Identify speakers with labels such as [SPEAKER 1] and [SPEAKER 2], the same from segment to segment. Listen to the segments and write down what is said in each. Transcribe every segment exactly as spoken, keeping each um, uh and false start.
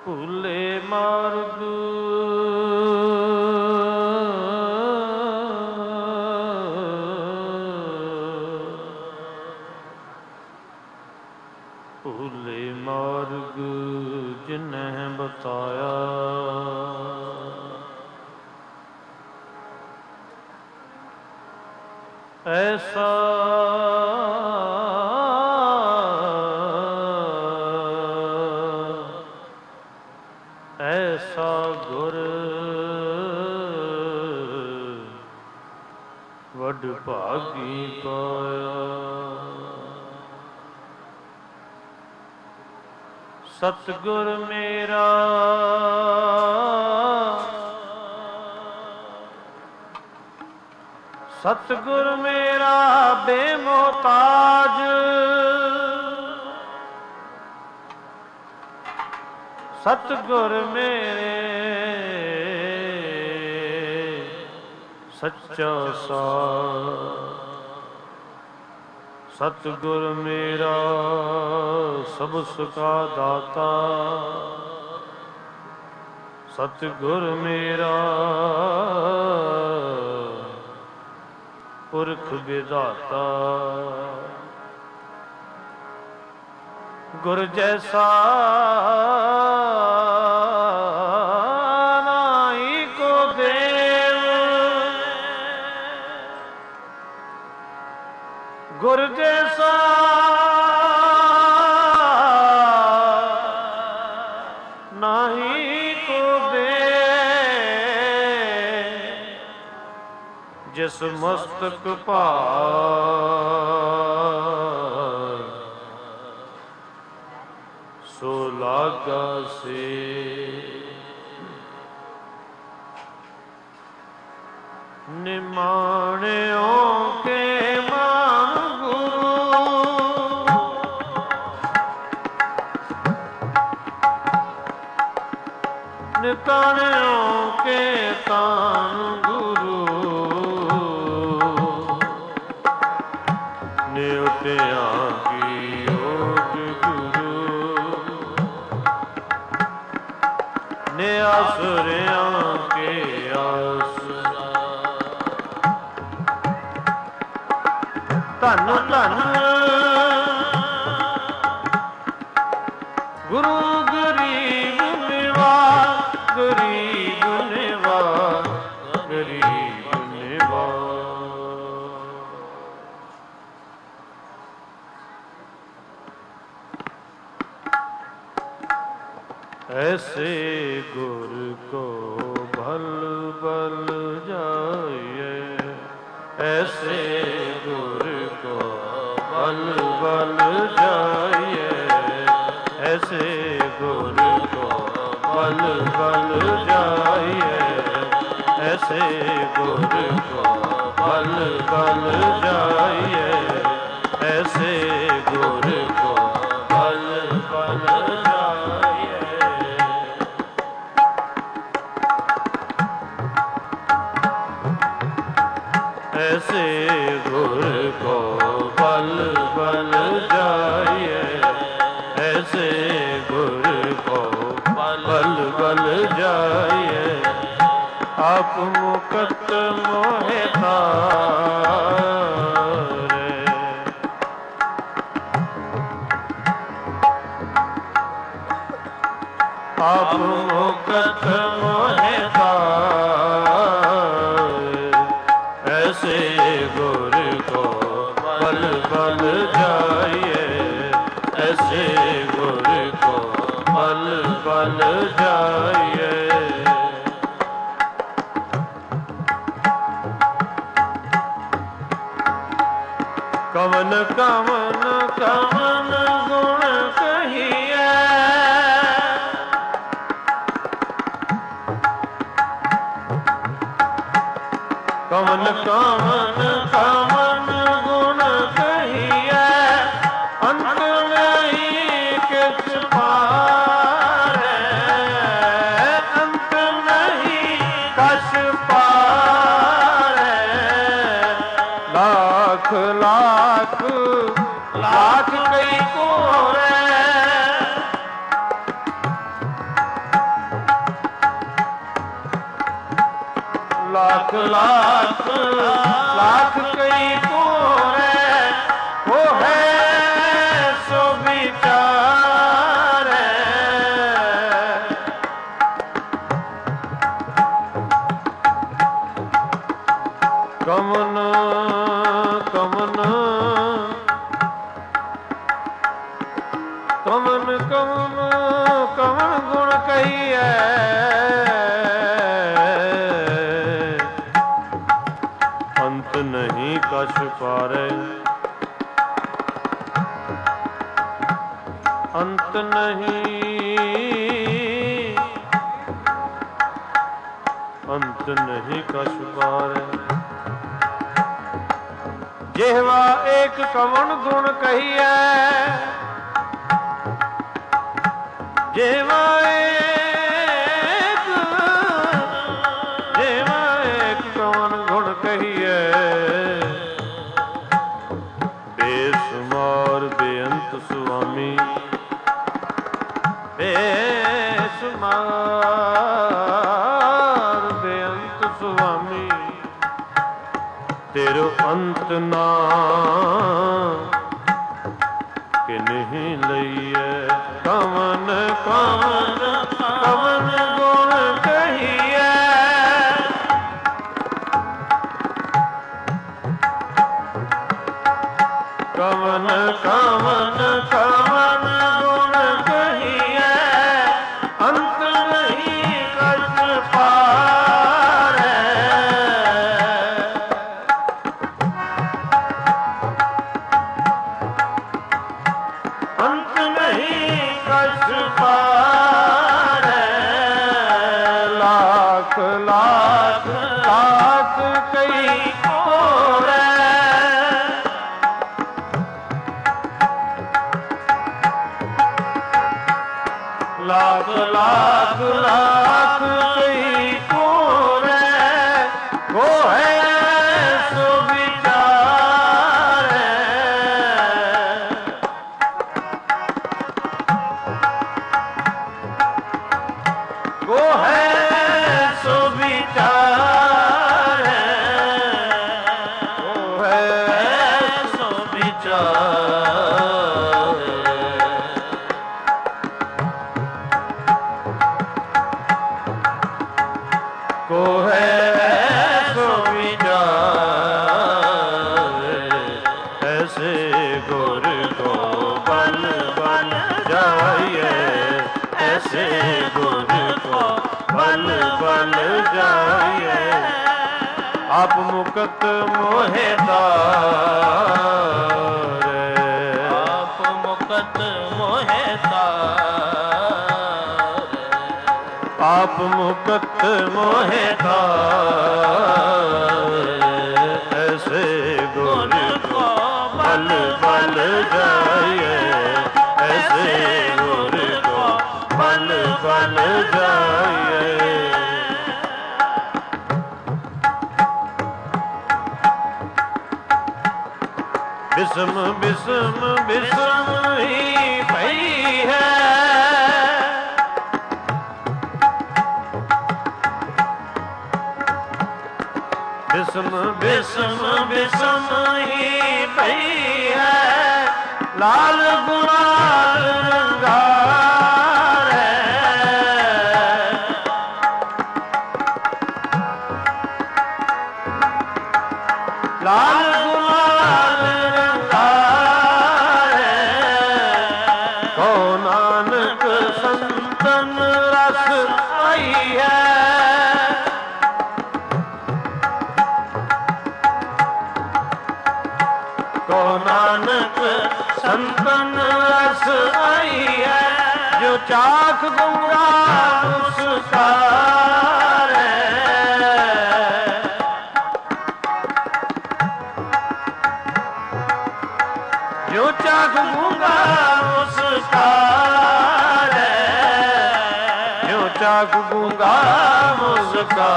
[SPEAKER 1] ਭੁੱਲੇ ਮਾਰਗ ਭੁੱਲੇ ਮਾਰਗ ਜਿਨਹਿ ਬਤਾਇਆ, ਐਸਾ ਐਸਾ ਗੁਰ ਵਡ ਭਾਗੀ ਪਾਇਆ। ਸਤਿਗੁਰ ਮੇਰਾ ਸਤਿਗੁਰ ਮੇਰਾ ਬੇਮੁਹਤਾਜ, ਸਤਿਗੁਰ ਮੇਰੇ ਸੱਚਾ ਸਾਰ। ਸਤਿਗੁਰ ਮੇਰਾ ਸਭ ਸੁਖਾ ਦਾਤਾ, ਸਤਿਗੁਰ ਮੇਰਾ ਪੁਰਖ ਵਿਧਾਤਾ। ਗੁਰ ਜੈਸਾ ਨਾਹੀ ਕੋ ਦੇਵ, ਗੁਰ ਜੈਸਾ ਨਾਹੀ ਕੋ ਦੇਵ, ਜਿਸ ਮਸਤਕ ਭਾਰ ਸੋ ਲਾਗਾ ਸੇ। ਨਿਮਾਣਿਓ ਕੇ ਮਨ ਗੁਰੂ, ਨਿਤਾਣਿਓ ਕੇ ਤਾਨ ਗੁਰੂ, ਨਿਉਟਿਆਂ ਕੀ ਓਟ ਗੁਰੂ, ਨੇ ਆਸਰਿਆਂ ਕੇ ਆਸਰਾ। ਧੰਨ ਧੰਨ ਗੁਰੂ ਗਰੀਬ ਨਿਵਾਜ, ਗਰੀਬ ਨਿਵਾਜ, ਗਰੀਬ ਨਿਵਾਜ। ऐसे गुर को भल बल जाइए, ऐसे गुर को भल बल जाइए, ऐसे गुर को भल बल जाइए, ऐसे गुर को भल बल जाइए, ऐसे गुर को भल बल जाइए। ऐसे गुर को बल बल जाइए, ऐसे गुर को बल बल जाइए। आप मुकत मोहे तारे, आप मुकत मोहे तारे, ऐसे गुर को बल बल जाइए, ऐसे गुर को बल बल जाइए। कवन कवन कवन गुण कहिए, कवन कवन कवन गुण कहिए, अंत नहीं किस पारे, अंत नहीं कस पारे। लाख लाख लाख कई कोरे, लाख लाख लाख कई कोरे वो है सो विचार कमन कमन कमन कमन कमन गुण कहिए अंत नहीं कछ पारे अंत नहीं अंत नहीं कछ पारे जेहवा एक कवण गुण कहिए जेवा एक जेवा एक कवन गुण कहिए बेसुमार बेअंत सुआमी बेसुमार बेअंत सुआमी तेरो अंत ना कि नहीं लइए कवन कवन कवन गुण कहिए कवन कवन कवन गुण कहिए अंत नहीं कछ पारे अंत नहीं कछ पारे लाख लाख लाख कई कोरे लाख लाख लाख कई कोरे वो है सो विचार वो है सो विचार वो है सो विचार को है सो विचार ऐसे गुर को बल बल जाइए ऐसे गुर को बल बल जाइए आप मुकत मोहे तारे आप मुकत मोहे तारे आप मुकत मोहे तारे ऐसे गुर को बल बल जाइए ऐसे गुर को बल बल जाइए बिसम बिसम बिसम ही पई है बिसम बिसम बिसम ही पई है लाल गुलाल रंगार है लाल गुलाल रंगार है को नानक संतन रस आई है को नानक संतन रस आई है जो चाख गंगा उसका जो चाख गंगा उसका जो चाख गंगा उसका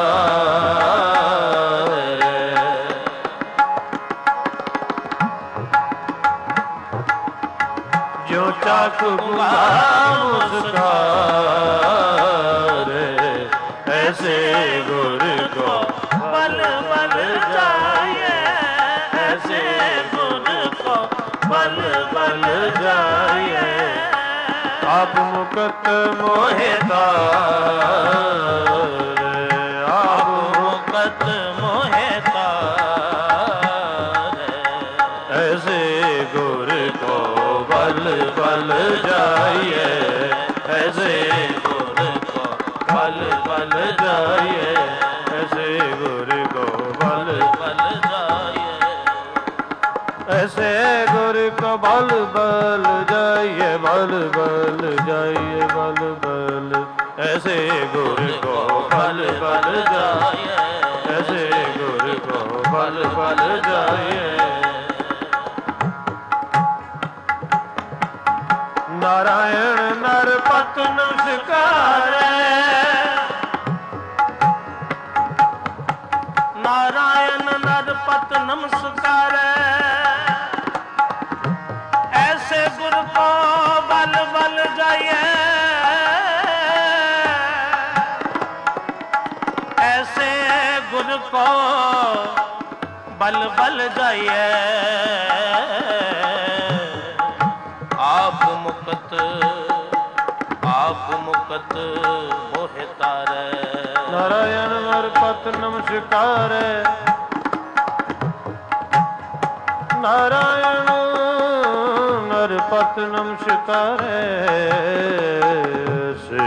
[SPEAKER 1] जो चाख मुस्कार ऐसे गुर को बल मुकत मोहे तारे, आप
[SPEAKER 2] मुकत मोहे तारे।
[SPEAKER 1] ऐसे गुर को बल बल जाइए, ऐसे
[SPEAKER 2] गुर को बल बल
[SPEAKER 1] जाइए, ऐसे गुर को बल
[SPEAKER 2] बल जाइए,
[SPEAKER 1] ऐसे गुर को बल बल जाइए, बल बल जाइए, बल बल, ऐसे गुर को बल बल जाइए, ऐसे गुर को बल बल जाइए। नारायण नरपत नमस्कारे,
[SPEAKER 2] नारायण नरपत नमस्कारे। ऐसे गुर को बल बल जाइए, ऐसे गुर को बल बल जाइए। आप मुकत आप मुकत मोहे तारे।
[SPEAKER 1] नारायण नरपत नमस्कारे, नारायण नरपत नमस्कारे। से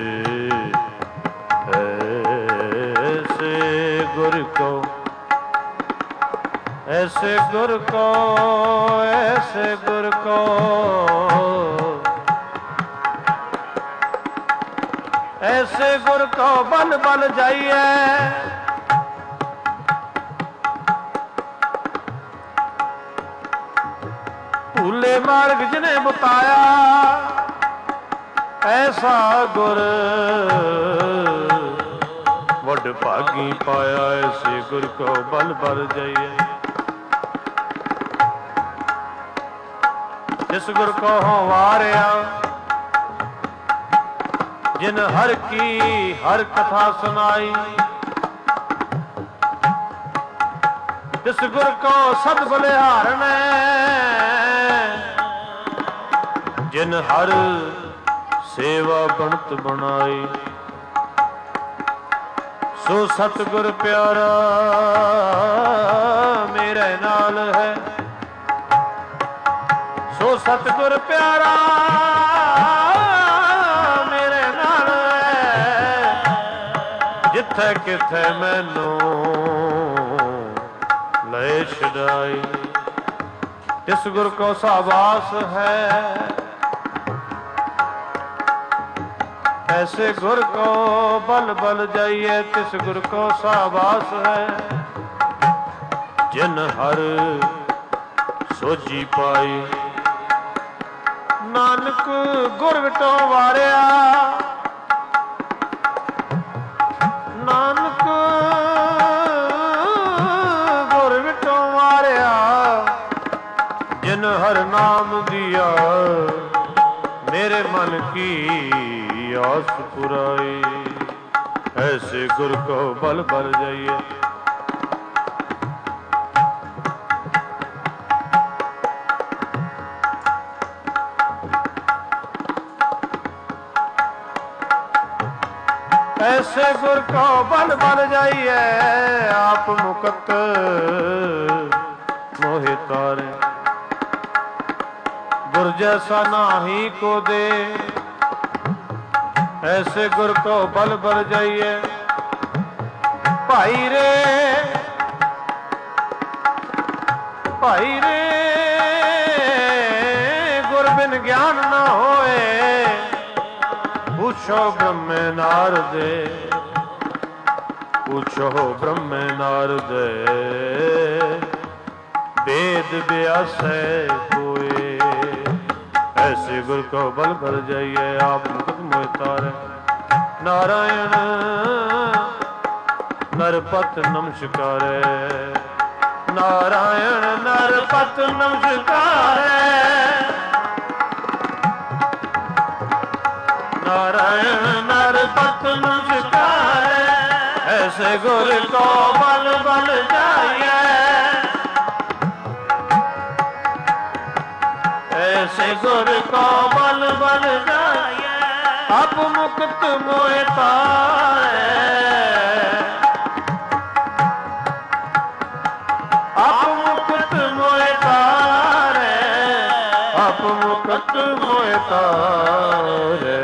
[SPEAKER 1] ऐसे गुर को, ऐसे गुर को, ऐसे गुर को, ऐसे गुर को बल बल जाइए। भूले मार्ग जिन्हें बताया, ऐसा गुर वड भागी पाया। ऐसे गुर को बल बल जाइए, जिस गुर को हो वारिया, जिन हर की हर कथा सुनाई, जिस गुर को सद बलिहार ने, जिन हर सेवा बनत बनाई। सो सतगुर प्यारा मेरे नाल है, सो सतगुर प्यारा मेरे नाल है। जिथे किथे मैनू ले छड़ाई, जिस गुर को साबास है, ऐसे गुर को बल बल जाइए। तिस गुर को साबास है, जिन हर सोजी पाई। नानक गुर विटो वारिया, नानक गुर विटो वारिया। जिन हर नाम दिया, मेरे मन की आस पुराई। ऐसे गुर को बल बल जाइए। ऐसे गुर को बल बल जाइए। आप मुकत मोहे तारे, गुर जैसा नाही को दे। ऐसे गुर को बल बल जाइए। भाई रे भाई रे गुर बिन ज्ञान न होए। पूछो ब्रह्म नारदे, पूछो ब्रह्म नारदे। वेद व्यासै कोय। ऐसे गुर को बल बल जाइए। आप मुकत मोहि तारे। नारायण नरपत नमस्कारे, नारायण नरपत नमस्कारे, नारायण नरपत नमस्कारे। ऐसे गुर को बल बल जाइए। ऐसे गुर को बल बल जाइए। ਆਪ ਮੁਕਤ ਮੋਹਿ ਤਾਰੈ ਆਪ ਮੁਕਤ ਮੋਹਿ ਤਾਰੈ ਆਪ ਮੁਕਤ ਮੋਹਿ ਤਾਰੈ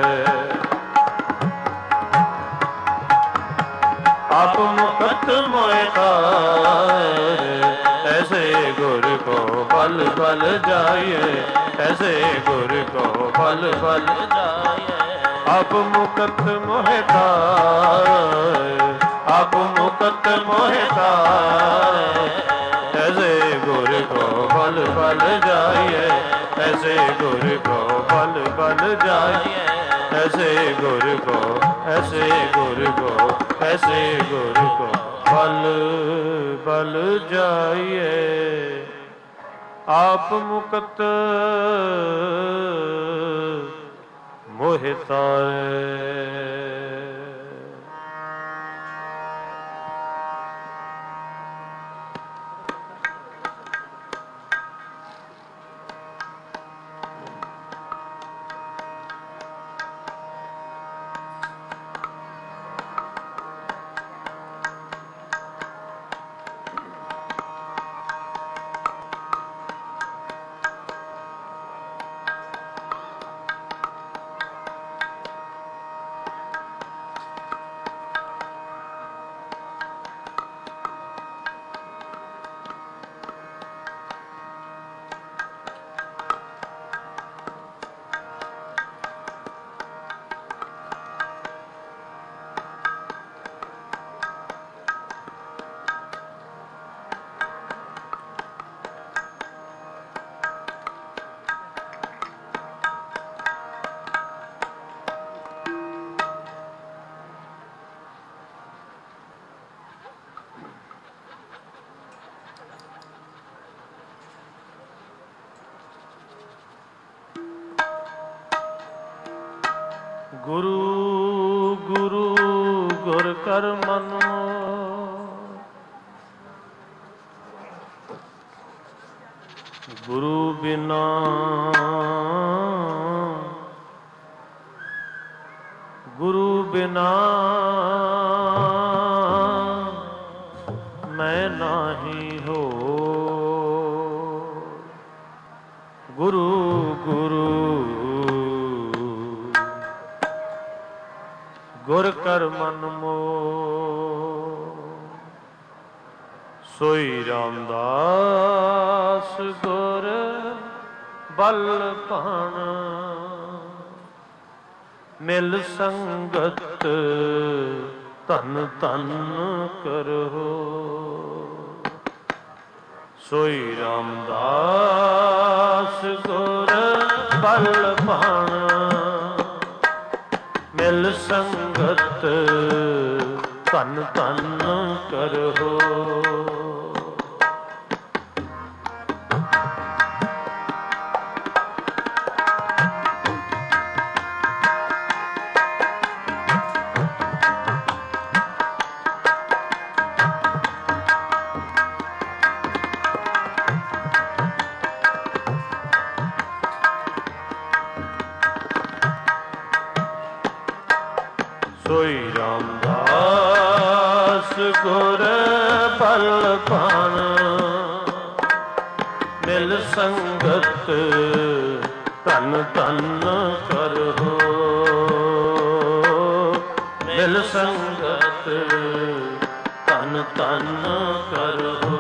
[SPEAKER 1] ਆਪ ਮੁਕਤ ਮੋਹਿ ਤਾਰੈ ਐਸੇ ਗੁਰ ਕੋ ਬਲ ਬਲ ਜਾਈਏ ਐਸੇ ਗੁਰ ਕੋ ਬਲ ਬਲ ਜਾਈਏ ਆਪ ਮੁਕਤ ਮੋਹਿ ਤਾਰੈ ਆਪ ਮੁਕਤ ਮੋਹਿ ਤਾਰੈ ਐਸੇ ਗੁਰ ਕੋ ਬਲ ਬਲ ਜਾਈਏ ਐਸੇ ਗੁਰ ਕੋ ਬਲ ਬਲ ਜਾਈਏ ਐਸੇ ਗੁਰ ਕੋ ਐਸੇ ਗੁਰ ਕੋ ਐਸੇ ਗੁਰ ਕੋ ਬਲ ਬਲ ਜਾਈਏ ਆਪ ਮੁਕਤ ਮੋਹਿ ਤਾਰੈ ਗੁਰੂ ਗੁਰੂ ਗੁਰ ਕਰ ਮਨ ਗੁਰੂ ਬਿਨਾ ਗੁਰੂ ਬਿਨਾ ਮੈਂ ਨਾਹੀ ਹੋ ਗੁਰੂ ਗੁਰੂ ਗੁਰ ਕਰ ਮਨ ਮੋਹ ਸੋਈ ਰਾਮਦਾਸ ਗੁਰ ਬਲ ਭਾਣ ਮਿਲ ਸੰਗਤ ਧਨ ਧਨ ਕਰੋ ਸੋਈ ਰਾਮਦਾਸ ਗੁਰ ਬਲ ਭਾਣ ਮਿਲ ਸੰਗਤ ਧਨ ਧਨ ਕਰੋ ਸੋਈ ਰਾਮਦਾਸ ਗੁਰ ਬਲ ਭਾਣ ਮਿਲ ਸੰਗਤ ਧਨ ਧਨ ਕਰੋ ਮਿਲ ਸੰਗਤ ਧਨ ਧਨ ਕਰੋ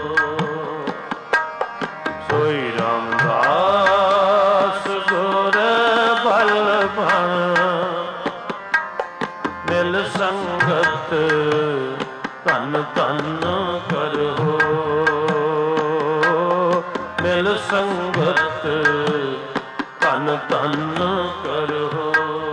[SPEAKER 1] ਸੋਈ ਰਾਮਦਾਸ ਗੁਰ ਬਲ ਭਾਣ ਮਿਲ ਸੰਗਤ ਧਨ ਧਨ ਕਰੋ ਮਿਲ ਸੰਗਤ ਧਨ ਧਨ ਕਰੋ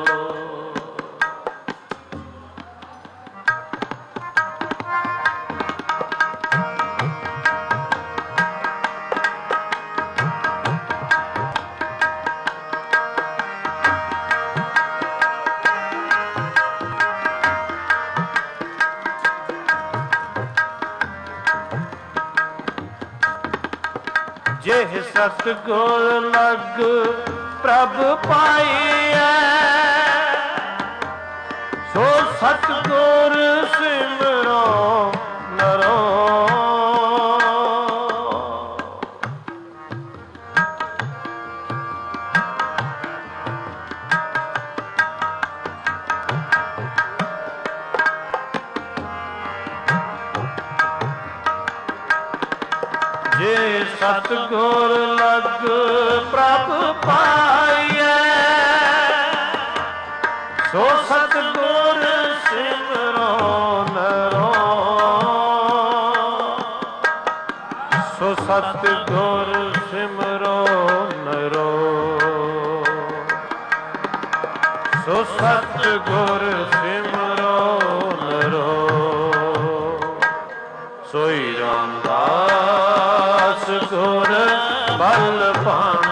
[SPEAKER 1] ਜਿਹ ਸਤਿਗੁਰ ਲਗ ਪ੍ਰਭ ਪਾਈਐ ਸਤਿਗੁਰ ਸਿਮਰੋ ਨਰੋ ਜੇ ਸਤਿਗੁਰ ਲਗ ਪ੍ਰਭ ਪਾਈਐ ਸੋ ਸਤਿਗੁਰ ਸਿਮਰੋ ਨਰੋ ਸੋ ਸਤਿਗੁਰ ਸਿਮਰੋ ਨਰੋ ਸੋ ਸਤਿਗੁਰ ਸਿਮਰੋ ਨਰੋ ਸੋਈ ਰਾਮਦਾਸ ਗੁਰ ਬਲ ਭਾਣ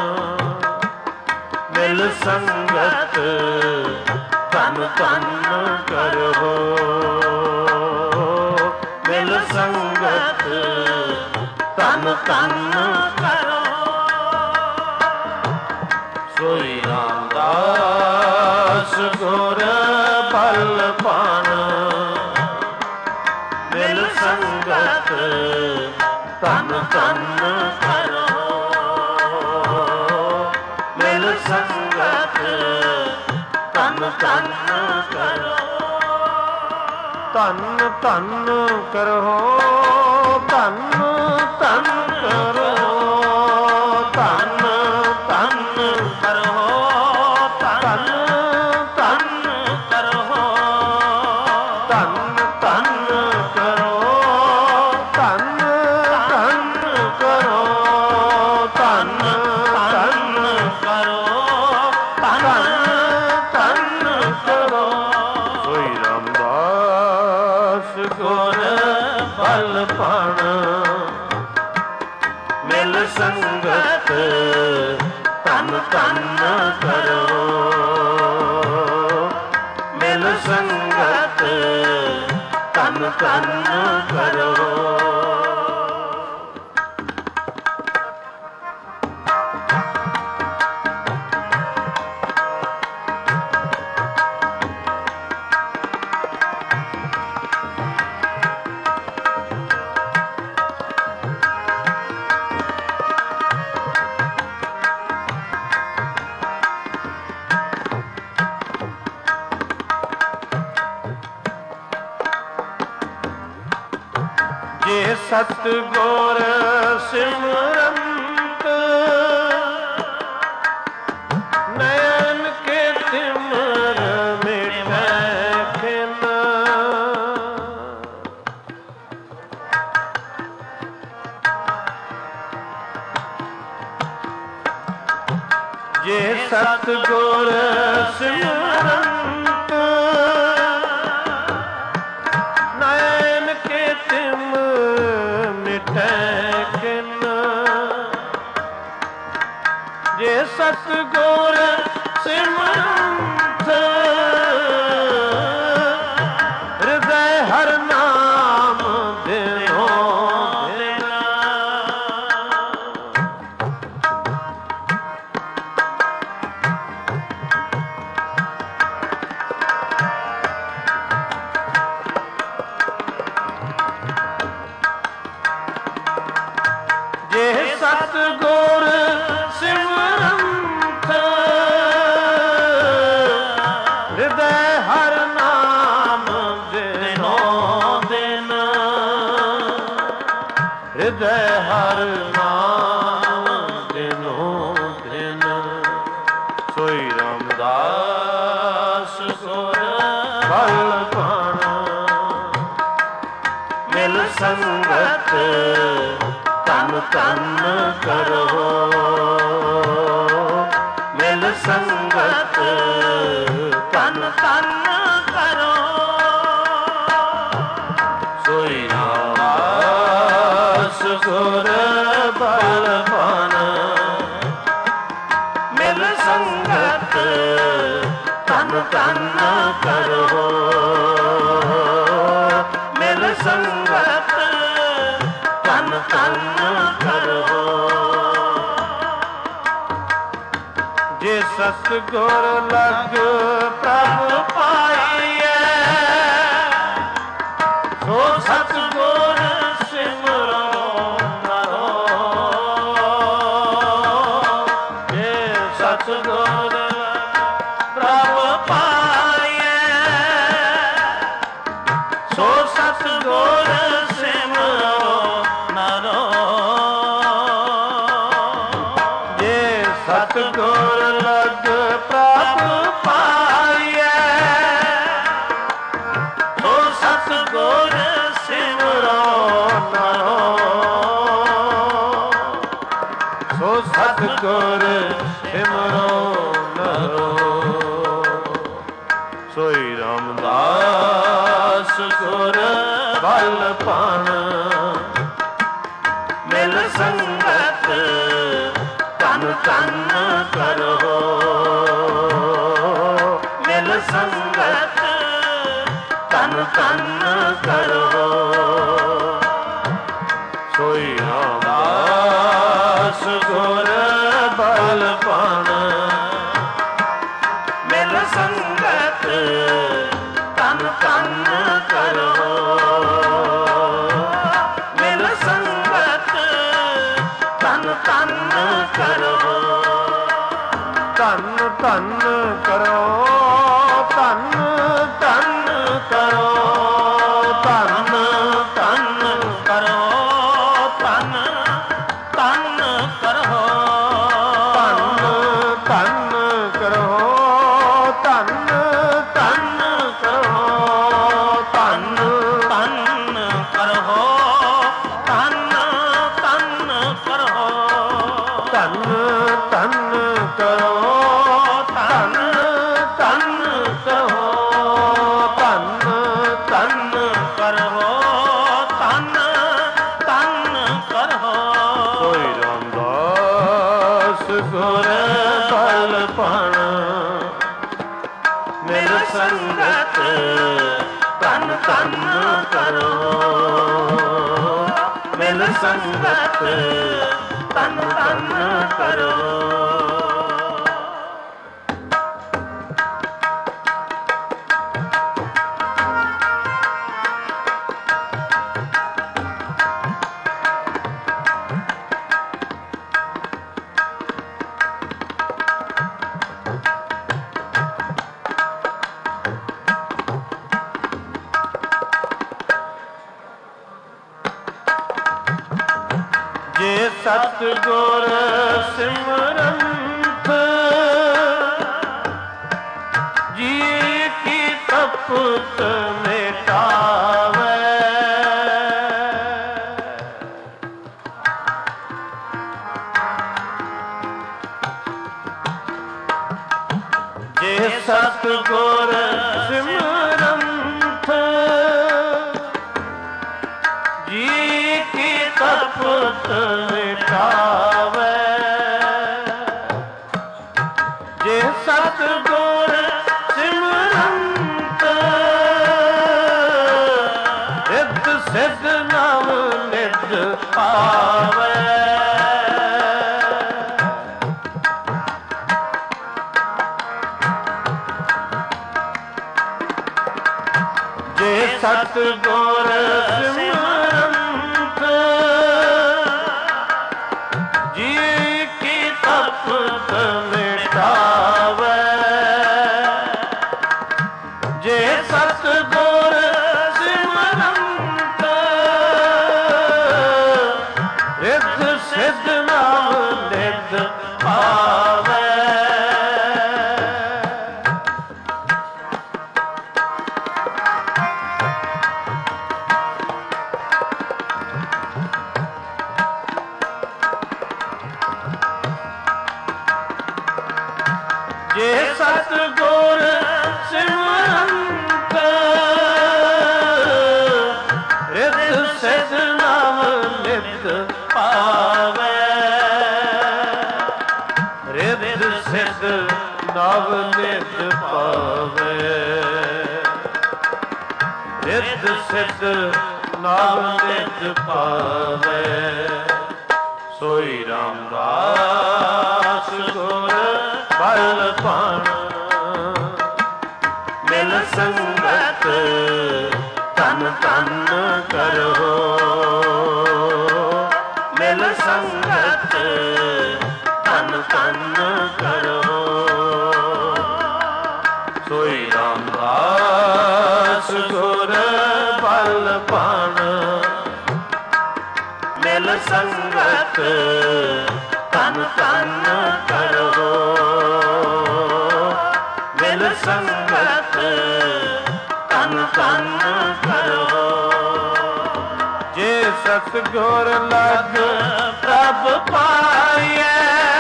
[SPEAKER 1] ਮਿਲ ਸੰਗਤ ਤਨ ਤਨ ਕਰੋ ਮਿਲ ਸੰਗਤ ਤਨ ਤਨ ਕਰੋ ਸੋਈ ਰਾਮਦਾਸ ਗੁਰ ਬਲ ਭਾਣ ਮਿਲ ਸੰਗਤ ਤਨ ਤਨ ਕਰੋ ਮਿਲ ਸੰਗਤ ਤਨ ਤਨ ਕਰੋ ਤਨ ਤਨ ਕਰੋ ਤਨ ਤਨ ਕਰੋ ਤਨ ਤਨ ਕਰੋ ਤਨ ਤਨ ਕਰੋ ਤਨ ਤਨ ਕਰੋ ਤਨ ਤਨ ਕਰੋ ਤਨ ਤਨ ਕਰੋ ਤਨ ਤਨ ਕਰੋ ਸੋਈ ਰਾਮਦਾਸ ਗੁਰ ਬਲ ਭਾਣ ਮਿਲ ਸੰਗਤ ਤਨ ਤਨ ਕਰੋ ਮਿਲ ਸੰਗਤ ਤਨ ਤਨ ਕਰੋ ਜੇ ਸਤਿਗੁਰ ਸਿਮਰੰਤ ਨੈਣ ਕੇ ਤਿਮਰ ਮਿਟੈ ਖਿਨ ਜੇ ਸਤਿਗੁਰ ਸਿਮਰੰਤ ਨੈਣ ਕੇ ਤਿਮਰ ਮਿਟੈ ਖਿਨ ਜੇ ਸਤਿਗੁਰ ਸਿਮਰੰਤ ਹਿਰਦੈ ਹਰਿ ਨਾਮ ਦਿਨੋ ਦਿਨ ਜੇ ਸਤਿਗੁਰ ਸਿਮਰੰਤ ਹਿਰਦੈ ਹਰਿ ਨਾਮ ਦਿਨੋ ਦਿਨ ਹਿਰਦੈ ਹਰਿ ਨਾਮ ਦਿਨੋ ਦਿਨ ਸੋਈ ਰਾਮਦਾਸ ਗੁਰ ਬਲ ਭਾਣ ਮਿਲ ਸੰਗਤ ਤਨ ਤਨ ਕਰੋ ਮਿਲ ਸੰਗਤ ਤਨ ਤਨ ਕਰੋ ਸੋਈ ਰਾਮਦਾਸ ਗੁਰ ਬਲ ਭਾਣ ਮਿਲ ਸੰਗਤ ਤਨ ਤਨ ਕਰੋ ਮਿਲ ਸੰਗਤ ਤਨ ਤਨ ਕਰੋ ਜੇ ਸਤਿਗੁਰ ਲਗ ਪ੍ਰਭ ਪਾਈਐ
[SPEAKER 2] ਸਤਿਗੁਰ ਸਿਮਰੋ ਨਰੋ
[SPEAKER 1] ਜੇ ਸਤਿਗੁਰ ਲਗ ਪ੍ਰਭ ਪਾਈਐ
[SPEAKER 2] ਸੋ ਸਤਿਗੁਰ ਸਿਮਰੋ ਨਰੋ
[SPEAKER 1] ਸੋ ਸਤਿਗੁਰ ਸਿਮਰੋ ਨਰੋ ਸੋਈ ਰਾਮਦਾਸ ਗੁਰ ਬਲ ਪਾਣ
[SPEAKER 2] ਮਿਲ ਸੰਗਤ ਤਨ ਤਨ ਕਰੋ ਮਿਲ ਸੰਗਤ ਤਨ ਤਨ ਕਰੋ
[SPEAKER 1] ਸੋਈ ਰਾਮਦਾਸ ਗੁਰ ਬਲ ਪਾਣ
[SPEAKER 2] ਮਿਲ ਸੰਗਤ ਤਨ ਤਨ ਕਰੋ ਮਿਲ ਸੰਗਤ ਤਨ ਤਨ ਕਰੋ
[SPEAKER 1] ਧੰਨ ਧੰਨ ਕਰੋ ਧੰਨ ਧੰਨ ਕਰੋ
[SPEAKER 2] ਤਨ ਤਨ ਕਰੋ ਤਨ ਤਨ ਕਰੋ
[SPEAKER 1] ਧੰਨ ਧੰਨ ਕਰੋ ਧੰਨ ਧੰਨ ਕਰੋ ਧੰਨ
[SPEAKER 2] ਤਨ ਕਰੋ ਤਨ ਤਨ ਕਰੋ
[SPEAKER 1] ਧੰਨ ਧੰਨ ਕਰੋ ਧੰਨ ਧੰਨ ਕਰੋ ਧੰਨ ਧੰਨ
[SPEAKER 2] ਕਰੋ ਤਨ ਤਨ ਕਰੋ
[SPEAKER 1] ਕੋਈ ਰਾਮਦਾਸ ਗੁਰ ਬਲ ਪਾਣ
[SPEAKER 2] ਮਿਲ ਸੰਗਤ ਤਨ ਤਨ ਕਰੋ ਮਿਲ ਸੰਗਤ ਤਨ ਤਨ ਕਰੋ
[SPEAKER 1] ਜੇ ਸਤਿਗੁਰ ਸਿਮਰੰਤ ਜੀ ਕੀ ਤਪਤ ਮਿਟਾਵੇ ਜੇ ਸਤਿਗੁਰ ਸਿਮਰੰਤ ਜੀ ਕੀ ਤਪਤ ਮਿਟਾਵੇ ਜੇ ਸਤਿਗੁਰ ਸਿਮਰੰਤ ਰਿੱਧ ਸਿੱਧ ਨਵ ਨਿਧ ਪਾਵੇ ਜੇ ਸਤਿਗੁਰ ਸਿਮਰੰਤ ਜੀ ਕੀ ਤਪਤ ਮਿਟਾਵੇ ਜੇ ਸਤਿਗੁਰ ਸਿਮਰੰਤ ਰਿੱਧ ਸਿੱਧ ਨਾਮ ਨਿਧ ਪਾਵੇ ਜੇ ਸਤਿਗੁਰ ਸਿਮਰੰਤ ਰਿੱਧ ਸਿੱਧ ਨਾਮ ਨਿਧ ਪਾਵੇ ਰਿੱਧ ਸਿੱਧ ਨਾਮ ਨਿਧ ਪਾਵੇ ਰਿੱਧ ਸਿੱਧ ਨਾਮ ਨਿਧ ਪਾਵੇ ਸੋਈ ਰਾਮਦਾਸ ਗੁਰ ਬਲ ਪਾਣ
[SPEAKER 2] ਮਿਲ ਸੰਗਤ ਤਨ ਤਨ ਕਰੋ ਮਿਲ ਸੰਗਤ ਤਨ ਤਨ ਕਰੋ
[SPEAKER 1] ਸੋਈ ਰਾਮਦਾਸ ਗੁਰ ਬਲ ਪਾਣ
[SPEAKER 2] ਸੰਗਤ ਤਨ ਤਨ ਕਰੋ ਮਿਲ ਸੰਗਤ ਤਨ ਤਨ ਕਰੋ
[SPEAKER 1] ਜੇ ਸਤਿਗੁਰ ਲਗ
[SPEAKER 2] ਪ੍ਰਭ ਪਾਈਐ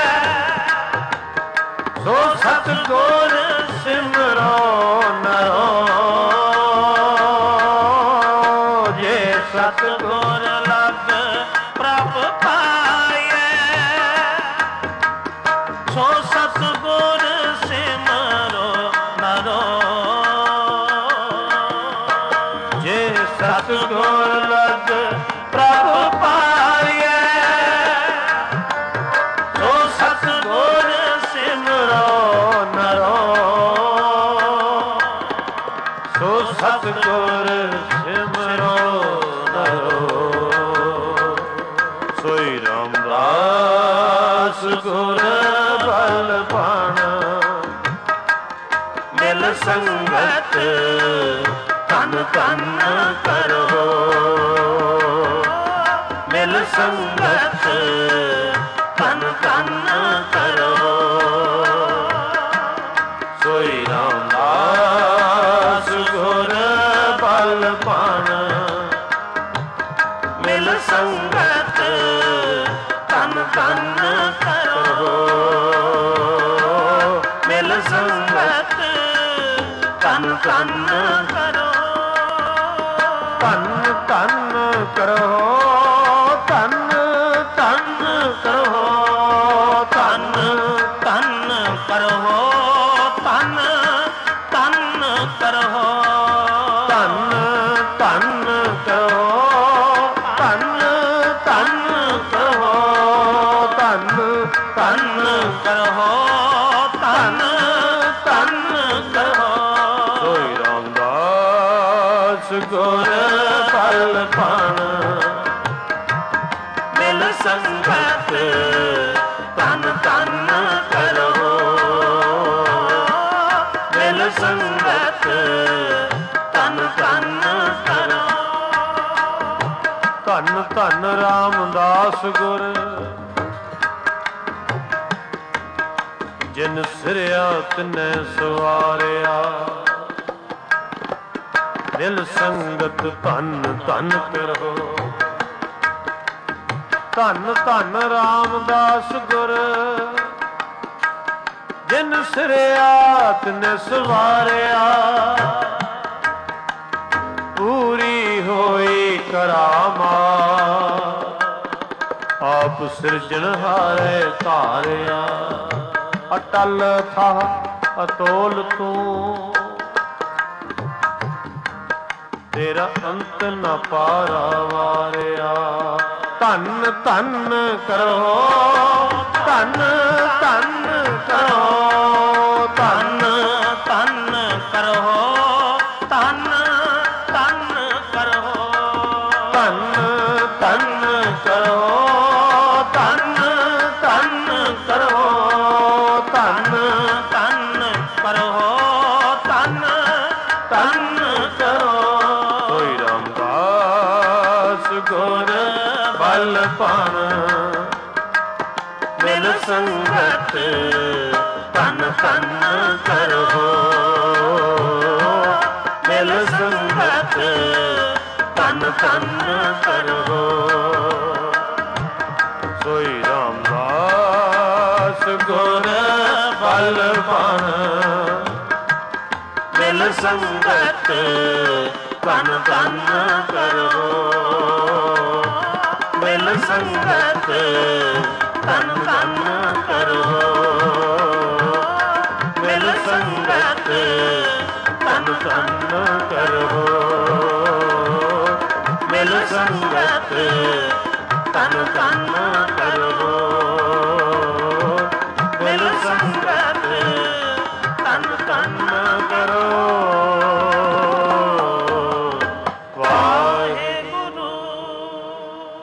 [SPEAKER 1] ਸੋ ਸਤਿਗੁਰ ਸਿਮਰੋ ਨਰੋ ਜੇ
[SPEAKER 2] ਸਤਿਗੁਰ ਲਗ ਪ੍ਰਭ ਪਾਈਐ ਸੋ ਸਤਿਗੁਰ ਸਿਮਰੋ ਨਰੋ
[SPEAKER 1] ਜੇ ਸਤਿਗੁਰ ਲਗ ਪ੍ਰਭ ਪਾਈਐ
[SPEAKER 2] ਸੋ ਸਤਿਗੁਰ
[SPEAKER 1] ਸਿਮਰੋ ਨਰੋ ਸੋ ਸਤਿਗੁਰ ਸਿਮਰੋ ਨਰੋ ਸੋਈ ਰਾਮਦਾਸ ਗੁਰ ਬਲ ਪਾਣ
[SPEAKER 2] ਮਿਲ ਸੰਗਤ ਤਨ ਤਨ ਕਰੋ ਮਿਲ ਸੰਗਤ ਤਨ ਤਨ ਕਰੋ
[SPEAKER 1] ਸੋਈ ਰਾਮਦਾਸ ਗੁਰ ਬਲ ਪਾਣ
[SPEAKER 2] ਮਿਲ ਸੰਗਤ ਤਨ ਤਨ ਕਰੋ ਮਿਲ ਸੰਗਤ ਤਨ ਤਨ ਕਰੋ
[SPEAKER 1] ਧੰਨ ਧੰਨ ਕਰੋ ਧੰਨ ਧੰਨ ਕਰੋ
[SPEAKER 2] ਤਨ ਤਨ ਕਰੋ ਤਨ ਤਨ ਕਰੋ
[SPEAKER 1] ਧੰਨ ਧੰਨ ਕਰੋ ਧੰਨ ਧੰਨ ਕਰੋ ਧੰਨ
[SPEAKER 2] ਤਨ ਕਰੋ ਤਨ ਤਨ ਕਰੋ
[SPEAKER 1] ਸੋਈ ਰਾਮਦਾਸ ਗੁਰ ਬਲ ਪਾਣ
[SPEAKER 2] ਮਿਲ ਸੰਗਤ ਤਨ ਤਨ ਕਰੋ ਮਿਲ ਸੰਗਤ ਤਨ ਤਨ ਕਰੋ
[SPEAKER 1] ਧੰਨ ਧੰਨ ਰਾਮਦਾਸ ਗੁਰ ਜਿਨ ਸਿਰਿਆ ਤਿਨੈ ਸਵਾਰਿਆ ਮਿਲ ਸੰਗਤ ਧੰਨ ਧੰਨ ਕਰੋ ਧੰਨ ਧੰਨ ਰਾਮਦਾਸ ਗੁਰ ਜਿਨ ਸਿਰਿਆ ਤਿਨੈ ਸਵਾਰਿਆ ਪੂਰੀ ਹੋਈ ਕਰਾਮਾ ਆਪ ਸਿਰਜਣਹਾਰੇ ਧਾਰਿਆ ਅਟਲ ਥਾ ਅਤੋਲ ਤੂੰ ਤੇਰਾ ਅੰਤ ਨ ਪਾਰਾ ਵਾਰਿਆ ਧੰਨ ਧੰਨ ਕਰੋ ਧੰਨ ਧੰਨ ਕਰੋ
[SPEAKER 2] ਤਨ ਤਨ ਕਰੋ ਤਨ ਤਨ ਕਰੋ
[SPEAKER 1] ਧੰਨ ਧੰਨ ਕਰੋ ਧੰਨ ਧੰਨ ਕਰੋ ਧੰਨ
[SPEAKER 2] ਤਨ ਕਰੋ ਤਨ ਤਨ ਕਰੋ
[SPEAKER 1] ਸੋਈ ਰਾਮਦਾਸ ਗੁਰ ਬਲ ਪਾਣ
[SPEAKER 2] ਮਿਲ ਸੰਗਤ ਤਨ ਤਨ ਕਰੋ ਮਿਲ ਸੰਗਤ ਤਨ ਤਨ ਕਰੋ
[SPEAKER 1] ਸੋਈ ਰਾਮਦਾਸ ਗੁਰ ਬਲ ਪਾਣ
[SPEAKER 2] ਮਿਲ ਸੰਗਤ ਤਨ ਤਨ ਕਰੋ ਮਿਲ ਸੰਗਤ ਤਨ ਤਨ ਕਰੋ ਮਿਲ ਸੰਗਤ ਤਨ ਤਨ ਕਰੋ ਮਿਲ ਸੰਗਤ ਤਨ ਤਨ ਕਰੋ ਮਿਲ ਸੰਗਤ